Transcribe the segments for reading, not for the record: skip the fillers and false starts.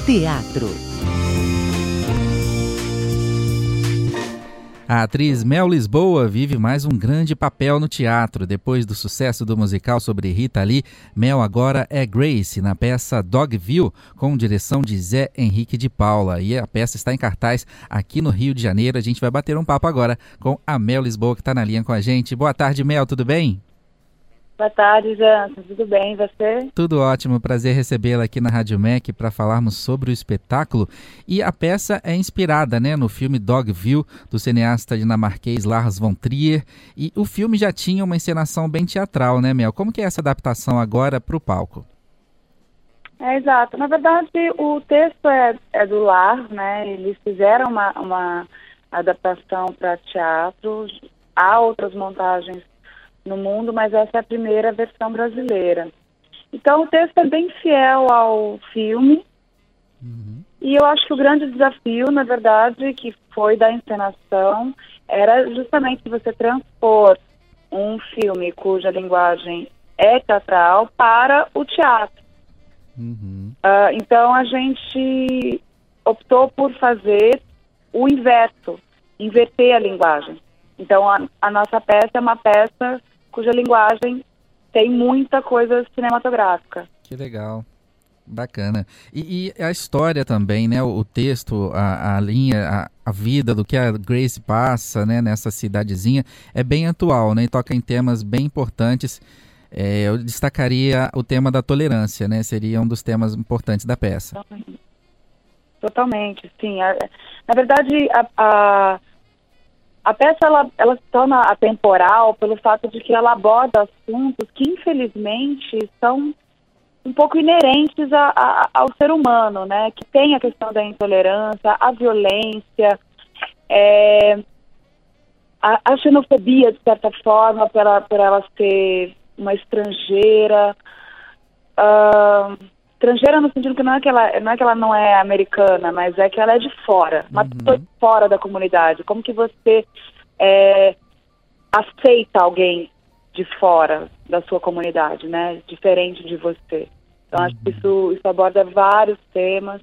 Teatro. A atriz Mel Lisboa vive mais um grande papel no teatro. Depois do sucesso do musical sobre Rita Lee, Mel agora é Grace na peça Dogville, com direção de Zé Henrique de Paula. E a peça está em cartaz aqui no Rio de Janeiro. A gente vai bater um papo agora com a Mel Lisboa, que está na linha com a gente. Boa tarde, Mel, tudo bem? Boa tarde, Jansen. Tudo bem, e você? Tudo ótimo, prazer recebê-la aqui na Rádio MEC para falarmos sobre o espetáculo. E a peça é inspirada, no filme Dogville, do cineasta dinamarquês Lars von Trier. E o filme já tinha uma encenação bem teatral, né, Mel? Como que é essa adaptação agora para o palco? Exato. Na verdade, o texto é do Lars, né? Eles fizeram uma adaptação para teatro. Há outras montagens no mundo, mas essa é a primeira versão brasileira. Então o texto é bem fiel ao filme. E eu acho que o grande desafio, na verdade, que foi da encenação, era justamente você transpor um filme cuja linguagem é teatral para o teatro. Então a gente optou por fazer o inverso, inverter a linguagem. Então a nossa peça é uma peça cuja linguagem tem muita coisa cinematográfica. Que legal, bacana. E a história também, o texto, a linha, a vida do que a Grace passa, nessa cidadezinha, é bem atual, e toca em temas bem importantes. Eu destacaria o tema da tolerância, seria um dos temas importantes da peça. Totalmente, sim. Na verdade, a peça ela se torna atemporal pelo fato de que ela aborda assuntos que, infelizmente, são um pouco inerentes ao ser humano, que tem a questão da intolerância, a violência, a xenofobia, de certa forma, por ela ser uma estrangeira. Estrangeira no sentido que não é que ela não é americana, mas é que ela é de fora, uma pessoa de fora da comunidade. Como que você aceita alguém de fora da sua comunidade, diferente de você? Então acho que isso aborda vários temas.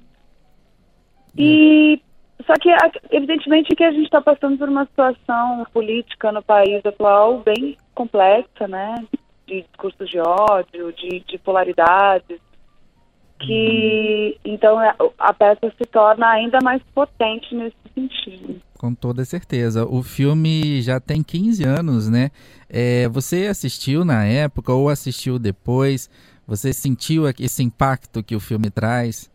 E só que evidentemente que a gente está passando por uma situação política no país atual bem complexa, de discursos de ódio, de polaridades. Então a peça se torna ainda mais potente nesse sentido. Com toda certeza. O filme já tem 15 anos, você assistiu na época ou assistiu depois? Você sentiu esse impacto que o filme traz?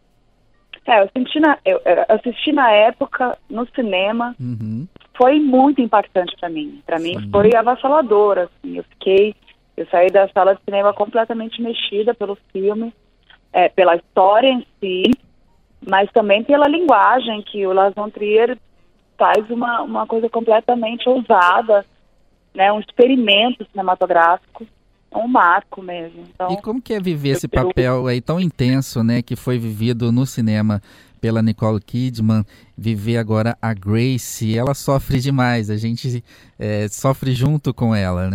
Eu assisti na época, no cinema. Foi muito impactante para mim. Para mim foi avassalador, assim. Eu saí da sala de cinema completamente mexida pelo filme. Pela história em si, mas também pela linguagem, que o Lars von Trier faz uma coisa completamente ousada, um experimento cinematográfico, um marco mesmo. Então, e como que é viver esse papel aí tão intenso, que foi vivido no cinema pela Nicole Kidman, viver agora a Grace? Ela sofre demais, a gente sofre junto com ela,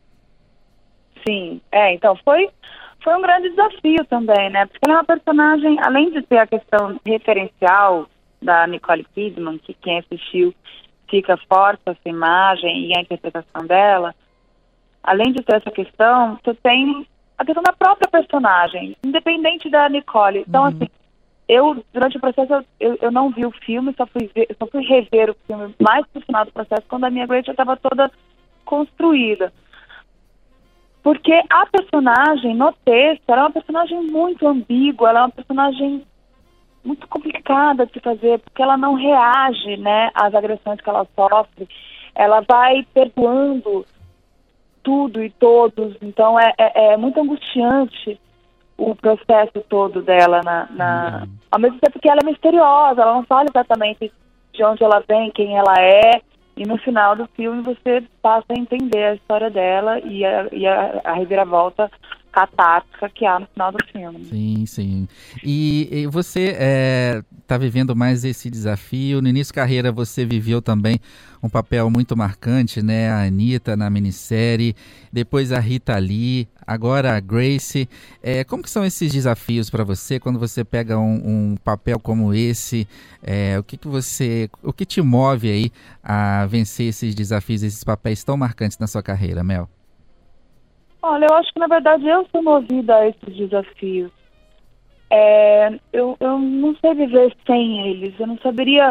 Sim, então foi um grande desafio também, porque ela é uma personagem, além de ter a questão referencial da Nicole Kidman, que quem assistiu fica forte essa imagem e a interpretação dela, além de ter essa questão, você tem a questão da própria personagem, independente da Nicole. Então, assim, durante o processo, eu não vi o filme, só fui rever o filme mais pro final do processo, quando a minha Grace já estava toda construída. Porque a personagem, no texto, ela é uma personagem muito ambígua, ela é uma personagem muito complicada de se fazer, porque ela não reage, às agressões que ela sofre. Ela vai perdoando tudo e todos. Então, é muito angustiante o processo todo dela. Ao mesmo tempo que ela é misteriosa, ela não fala exatamente de onde ela vem, quem ela é. E no final do filme você passa a entender a história dela e a reviravolta catártica que há no final do filme. Sim, sim. E você está vivendo mais esse desafio. No início da carreira você viveu também um papel muito marcante, né? A Anitta na minissérie, depois a Rita Lee, agora a Grace. Como que são esses desafios para você quando você pega um papel como esse? O que te move aí a vencer esses desafios, esses papéis tão marcantes na sua carreira, Mel? Olha, eu acho que na verdade eu sou movida a esses desafios. Eu não sei viver sem eles, eu não saberia...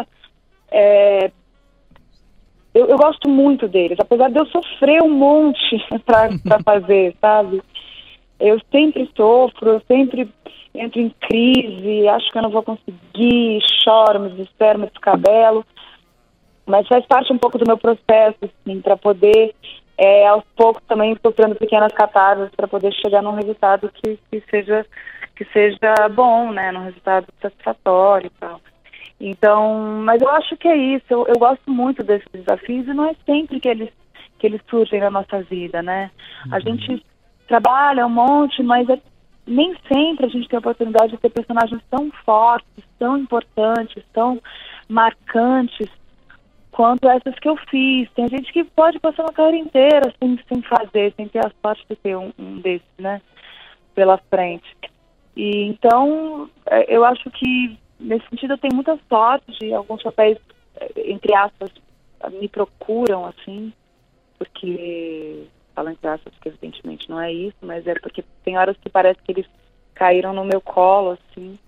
Eu gosto muito deles, apesar de eu sofrer um monte para fazer, sabe? Eu sempre sofro, eu sempre entro em crise, acho que eu não vou conseguir, choro, me desespero, me descabelo. Mas faz parte um pouco do meu processo, assim, para poder, aos poucos, também sofrendo pequenas catarses para poder chegar num resultado que seja bom, né? Num resultado satisfatório e tal. Então, mas eu acho que é isso, eu gosto muito desses desafios e não é sempre que eles surgem na nossa vida, né? A gente trabalha um monte, mas nem sempre a gente tem a oportunidade de ter personagens tão fortes, tão importantes, tão marcantes quanto essas que eu fiz. Tem gente que pode passar uma carreira inteira sem fazer, sem ter a sorte de ter um desses, né, pela frente. E então, eu acho que nesse sentido eu tenho muita sorte de alguns papéis, entre aspas, me procuram, assim, porque, falo entre aspas, porque evidentemente não é isso, mas é porque tem horas que parece que eles caíram no meu colo, assim,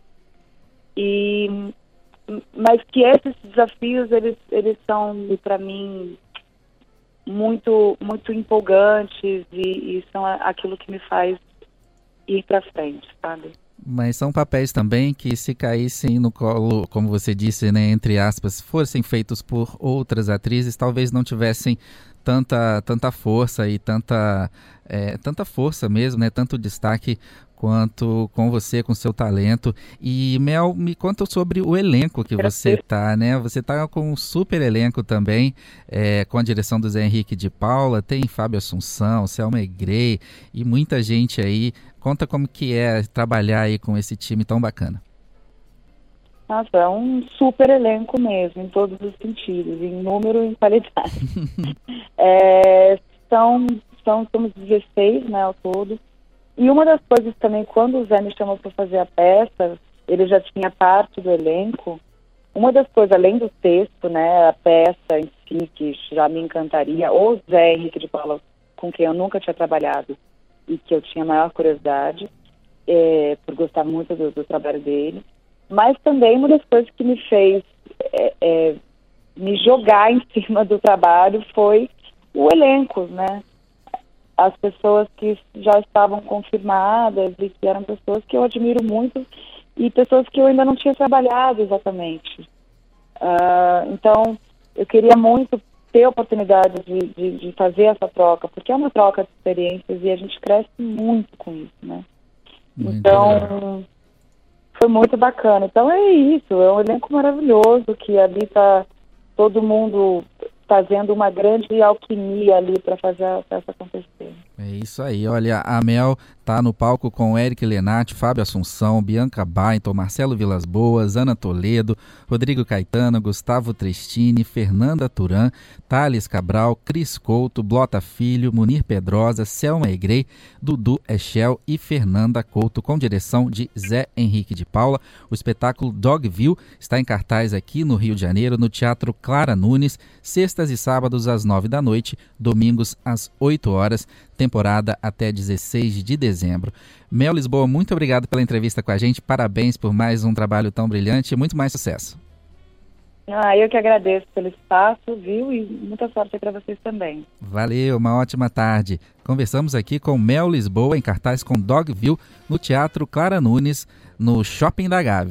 mas que esses desafios, eles são, para mim, muito, muito empolgantes e são aquilo que me faz ir para frente, sabe? Mas são papéis também que, se caíssem no colo, como você disse, né, entre aspas, fossem feitos por outras atrizes, talvez não tivessem tanta força e tanta força mesmo, né, tanto destaque quanto com você, com seu talento. E, Mel, me conta sobre o elenco que você tá, né? Você tá com um super elenco também, com a direção do Zé Henrique de Paula, tem Fábio Assunção, Selma Egrey e muita gente aí. Conta como que é trabalhar aí com esse time tão bacana. Nossa, é um super elenco mesmo, em todos os sentidos, em número e em qualidade. Somos 16, né, ao todo. E uma das coisas também, quando o Zé me chamou para fazer a peça, ele já tinha parte do elenco. Uma das coisas, além do texto, né, a peça em si, que já me encantaria, o Zé Henrique de Paula, com quem eu nunca tinha trabalhado e que eu tinha maior curiosidade, por gostar muito do trabalho dele. Mas também uma das coisas que me fez me jogar em cima do trabalho foi o elenco, né? As pessoas que já estavam confirmadas e que eram pessoas que eu admiro muito e pessoas que eu ainda não tinha trabalhado exatamente. Então, eu queria muito ter a oportunidade de fazer essa troca, porque é uma troca de experiências e a gente cresce muito com isso, né? Muito então, legal. Foi muito bacana. Então é isso, é um elenco maravilhoso, que ali tá todo mundo fazendo uma grande alquimia ali para fazer a peça acontecer. É isso aí, olha, a Mel tá no palco com Eric Lenati, Fábio Assunção, Bianca Bainton, Marcelo Vilas Boas, Ana Toledo, Rodrigo Caetano, Gustavo Trestini, Fernanda Turan, Thales Cabral, Cris Couto, Blota Filho, Munir Pedrosa, Selma Egrey, Dudu Echel e Fernanda Couto, com direção de Zé Henrique de Paula. O espetáculo Dogville está em cartaz aqui no Rio de Janeiro, no Teatro Clara Nunes, sextas e sábados às 9 da noite, domingos às 8 horas, temporada até 16 de dezembro. Mel Lisboa, muito obrigado pela entrevista com a gente, parabéns por mais um trabalho tão brilhante e muito mais sucesso. Eu que agradeço pelo espaço, viu? E muita sorte para vocês também. Valeu, uma ótima tarde. Conversamos aqui com Mel Lisboa, em cartaz com Dogville, no Teatro Clara Nunes, no Shopping da Gávea.